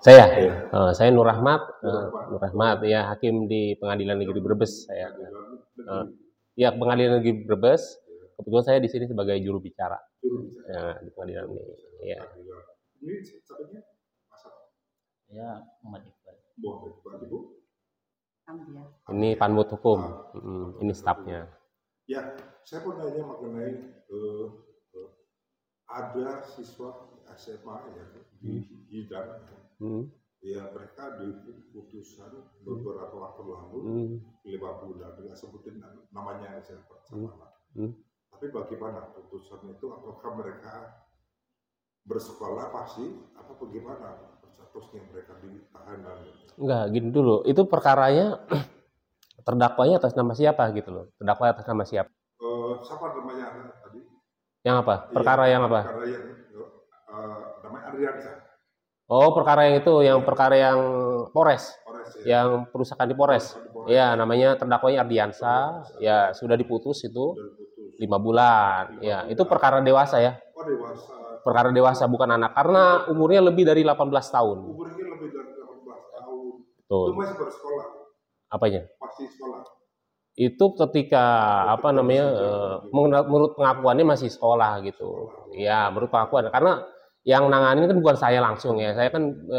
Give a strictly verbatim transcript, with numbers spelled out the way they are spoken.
Saya, Iya. eh, saya Nur Rahmat, Nur eh, Rahmat. Nur Rahmat, ya hakim di Pengadilan Negeri Brebes. Saya, Pengadilan eh, Negeri. ya Pengadilan Negeri Brebes. Kebetulan saya di sini sebagai juru bicara, Juru bicara. ya, di pengadilan ini. Ya. Pengadilan. Ini satunya Mas Ya, Muhammad Iqbal. Muhammad Iqbal, Ibu? Ambiar. Ini panmut hukum, mm, ini stafnya. Ya, saya pun nanya mengenai eh, eh, ada siswa S M A ya di Hidang, Hmm. ya mereka diputuskan beberapa waktu lalu Hmm. lima bulan, tidak sebutin namanya siapa sama. Hmm. Tapi bagaimana putusan itu? Apakah mereka bersekolah pasti? Apa bagaimana? Statusnya mereka ditahan dan Enggak, gini dulu. Itu perkaranya terdakwanya atas nama siapa gitu loh? Terdakwa atas nama siapa? uh, siapa namanya tadi? Yang apa? Perkara Iya, yang apa? Perkara yang uh, namanya Adriansa. Oh, perkara yang itu, yang perkara yang Polres, Polres ya. yang perusahaan di Polres. Di Polres. Ya, namanya terdakwanya Ardiansa. Ya, sudah diputus itu Sudah diputus. lima bulan. Lima Ya, bulan. itu perkara dewasa ya. Oh dewasa. Perkara dewasa bukan anak karena umurnya lebih dari delapan belas tahun. Umurnya lebih dari delapan belas tahun. Betul. Itu masih bersekolah. Apanya? Masih sekolah. Itu ketika apa namanya eh, menurut pengakuannya masih sekolah gitu. Ya, menurut pengakuan karena yang nanganin kan bukan saya langsung ya. Saya kan